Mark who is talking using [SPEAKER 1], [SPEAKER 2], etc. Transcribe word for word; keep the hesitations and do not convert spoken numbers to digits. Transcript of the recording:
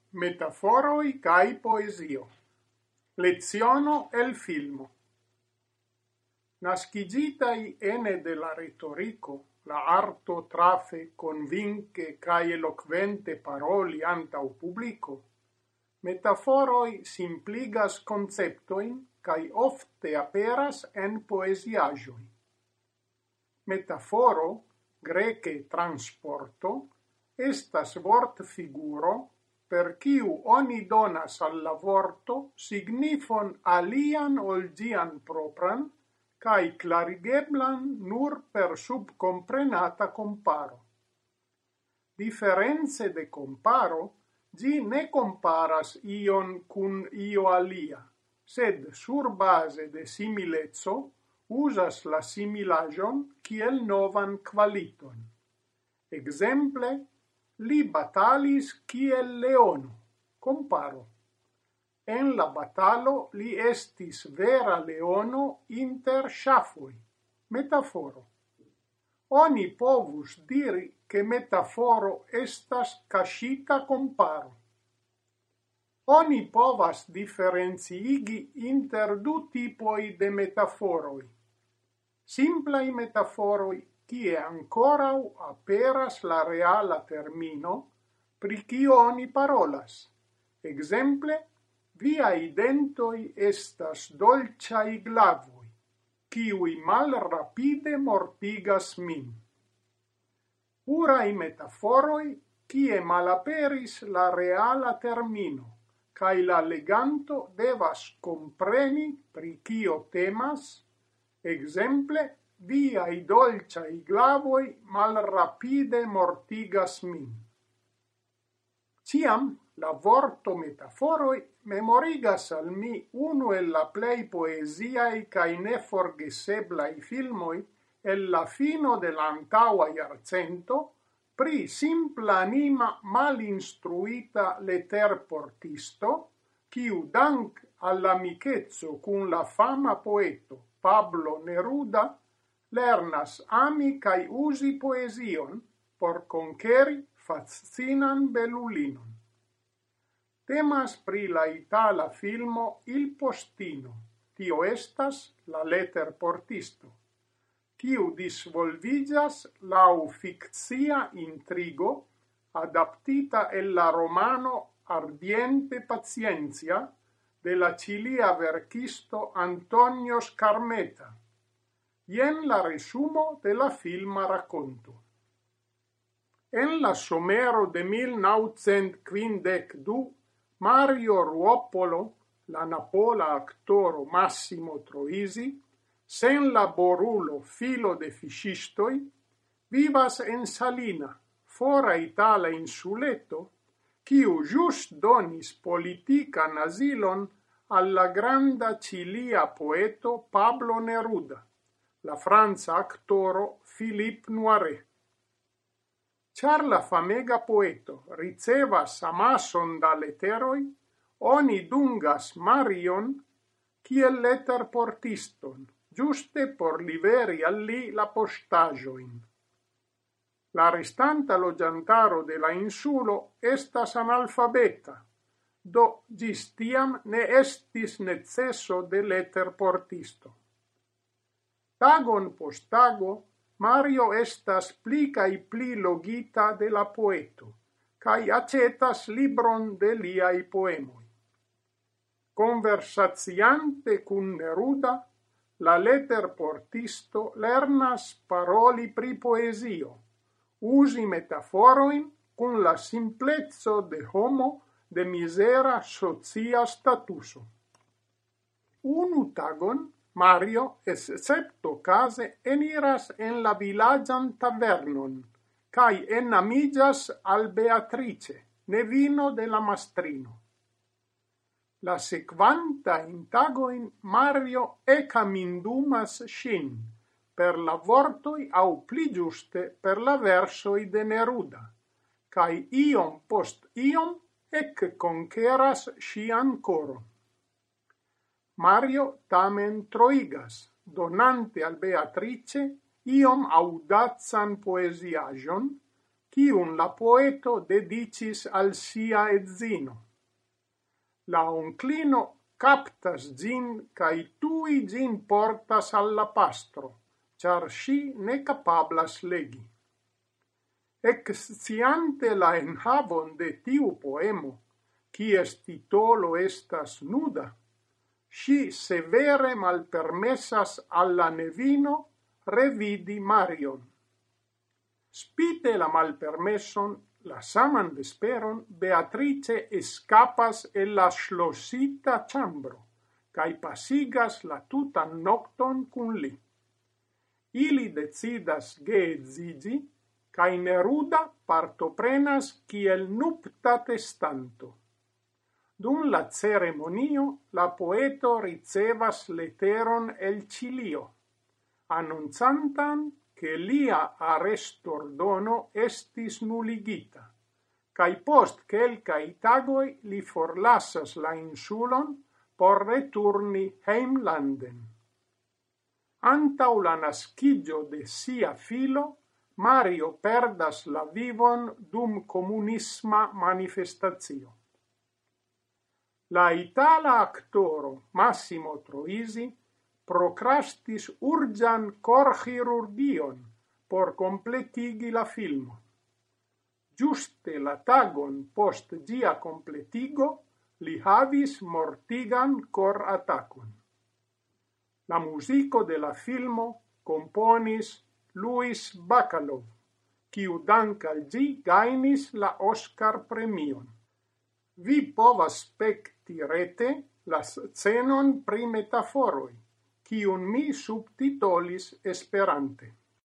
[SPEAKER 1] Metaforoi kai poesio. Leziono el filmo. Nascigitai ene de la retorico, la arto trafe convince cae eloquente paroli antau publico, metaforoi simpligas conceptoin cae ofte aperas en poesiagioi. Metaforo, grece transporto, estas vort figuro per quiu oni donas alla vorto signifon alian ol gian propran, cae clarigeblan nur per subcomprenata comparo. Difference de comparo, gi ne comparas ion cun io alia, sed sur base de similezzo usas la similagion kiel novan qualiton. Exemple, li batalis kiel leono, comparo. En la batalo li estis vera leono inter ŝafoj, metaforo. Oni povus diri che metaforo estas cascita comparo. Oni povas differenciigi inter du tipoi de metaforoi. Simplai metaforoi kie ancorau aperas la reala termino, pri cio oni parolas. Exemple, viai dentoi estas dolciai glavoi, kiui mal rapide mortigas min. Urai metaforoi, kie malaperis la reala termino, cae la leganto devas compreni pri cio temas, exemple, viai dolciai glavoi mal rapide mortigas min. Ciam la vorto metaforoi memorigas al mi unu el la plei poesiai cae neforgeseblai filmoi el la fino de l'antaua iarcento pri simpla anima mal instruita letterportisto, quiu dank all'amicezzo cun la fama poeto Pablo Neruda lernas ami cae usi poesion por conqueri fascinan bellulinon. Temas pri la itala filmo Il Postino, tio estas la letterportisto, quiu disvolvigas lau fictia intrigo adaptita el la romano Ardiente Pazienza de la cilia verkisto Antonio Scarmeta. Ien la resumo de la filma racconto. En la somero de mil naŭcent kvindek du, Mario Ruopolo, la napola actoro Massimo Troisi, sen laborulo filo de fiŝistoj, vivas en Salina, fora itala insuleto, kiu just donis politikan azilon al la granda cilia poeto Pablo Neruda, la franca actoro Philippe Noiret. Char la famega poeto ricevas amason da letteroi, oni dungas Marion kiel letterportiston, giuste por liveri al li la postajoin. La restanta loĝantaro de la insulo estas analfabeta, do gis tiam ne estis neceso de letterportisto. Tagon post tago, Mario estas pli kaj pli logita de la poeto, kaj acetas libron de liaj poemoj. Conversaciante cun Neruda, la letterportisto lernas paroli pri poesio, usi metaforoin cun la simplezzo de homo de misera socia statuso. Unu tagon, Mario, excepto case, eniras en la villagian tavernon, cae enamigas al Beatrice, nevino de la mastrino. La sequanta in tagoin Mario ecamindumas shin, per la vortoi au pli giuste per la versoi de Neruda, cae iom post iom ec conqueras sian coron. Mario tamen troigas, donante al Beatrice iom audazan poesiagion, kiun la poeto dedicis al sia edzino. La onklino captas gin kai tui gin portas alla pastro, char si ne capablas legi. Eksciante la enhavon de tiu poemo, kies titolo estas nuda, si severe malpermessas alla nevino revidi Marion. Spite la malpermesson, la saman vesperon, Beatrice escapas el la schlossita chambro, cae pasigas la tutan nocton cun li. Ili decidas geedzigi, cae Neruda partoprenas kiel nupta testanto. Dum la ceremonio, la poeto ricevas leteron el Cilio, annunzantan che lia arrestordono estis nuligita, cae post quelcae tagoi li forlasas la insulon por returni heimlanden. Antau la nascigio de sia filo, Mario perdas la vivon dum comunisma manifestatio. La itala actoro Massimo Troisi procrastis urgian corchirurgion por completigi la filmo. Giuste la tagon post gia completigo li havis mortigan cor attacon. La musico de la filmo componis Louis Bacalov, kiu dank al gi gainis la Oscar premion. Vi povas spekti rete la scenon pri metaforoi, kiun mi subtitolis esperante.